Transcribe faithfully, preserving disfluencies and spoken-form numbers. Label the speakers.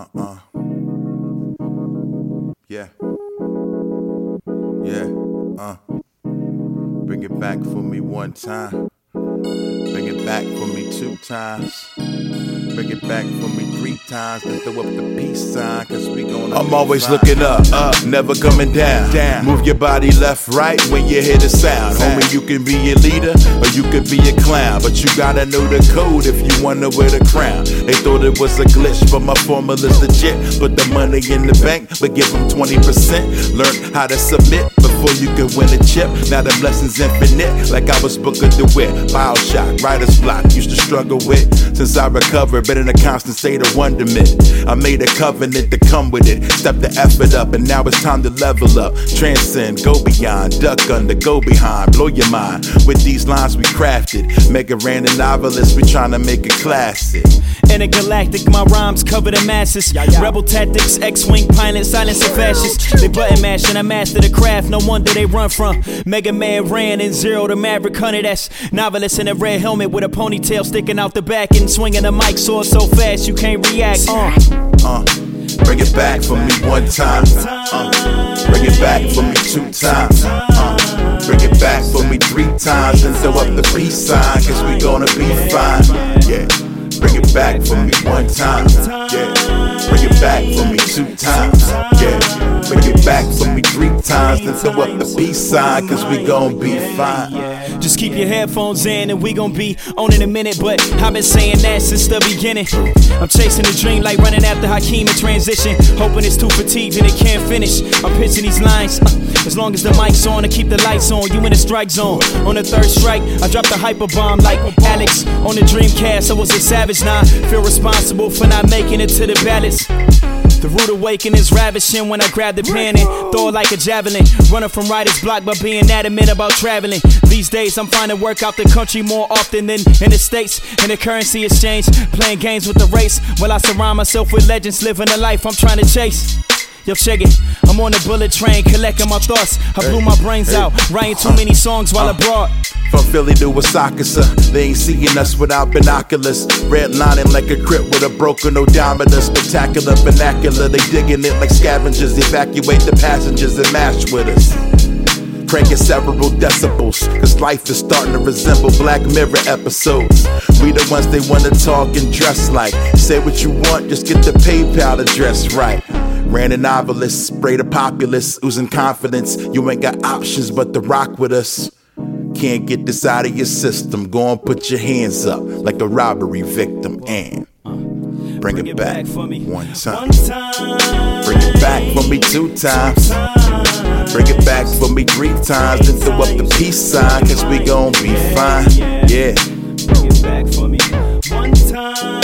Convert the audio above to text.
Speaker 1: uh, uh. Yeah. Yeah, uh. Bring it back for me one time. Bring it back for me two times. Bring it back for me three times. Then throw up the peace sign, cause we gonna I'm always fine. Looking up, up, never coming down. down. Move your body left, right when you hear the sound. sound. Homie, you can be a leader or you could be a clown, but you gotta know the code if you wanna wear the crown. They thought it was a glitch, but my formula's legit. Put the money in the bank, but give them twenty percent. Learn how to submit before you can win a chip. Now the blessings infinite, like I was Booker DeWitt. Bile shock, writer's block, used to struggle with. Since I recovered, been in a constant state of wonderment. I made a covenant to come with it. Step the effort up, and now it's time to level up. Transcend, go beyond, duck under, go behind. Blow your mind with these lines we crafted. Mega random novelists, we tryna make a classic.
Speaker 2: Intergalactic, my rhymes cover the masses. Yeah, yeah. Rebel tactics, X-wing pilot, silence the fascists. They button mashing, I master the craft, no wonder they run from. Mega Man ran in Zero to Maverick Hunter. That's novelist in a red helmet with a ponytail sticking out the back and swinging a mic sword so fast you can't react. Uh,
Speaker 1: uh, bring it back for me one time. Uh, bring it back for me two times. Uh, bring it back for me three times and throw up the peace sign, cause we gonna be fine. Yeah. Bring it back for me one time, yeah. Bring it back for me two times, yeah. Bring it back for me three times, then throw up the peace sign, cause we gon' be fine.
Speaker 2: Just keep your headphones in and we gon' be on in a minute, but I've been saying that since the beginning. I'm chasing a dream like running after Hakeem in transition, hoping it's too fatigued and it can't finish. I'm pitching these lines, uh, as long as the mic's on and keep the lights on, you in the strike zone. On the third strike, I dropped a hyper bomb like Alex on the Dreamcast. I was a savage, now I feel responsible for not making it to the ballots. The rude awakening is ravishing when I grab the pen and throw it like a javelin. Running from writer's block by being adamant about traveling. These days I'm finding work out the country more often than in the States. In the currency exchange, playing games with the race, while I surround myself with legends, living the life I'm trying to chase. Yo, check it, I'm on the bullet train, collecting my thoughts. I blew my brains out, writing too many songs while abroad.
Speaker 1: From Philly to Osaka, they ain't seeing us without binoculars. Redlining like a crypt with a broken odometer. Spectacular vernacular, they digging it like scavengers. Evacuate the passengers and match with us. Cranking several decibels, cause life is starting to resemble Black Mirror episodes. We the ones they wanna talk and dress like. Say what you want, just get the PayPal address right. Random novelists, spray the populace, oozing confidence. You ain't got options but to rock with us. Can't get this out of your system, go and put your hands up like a robbery victim and bring it back for me one time. Bring it back for me two times. Bring it back for me three times, then throw up the peace sign, cause we gon' be fine. Yeah.
Speaker 2: Bring it back for me one time.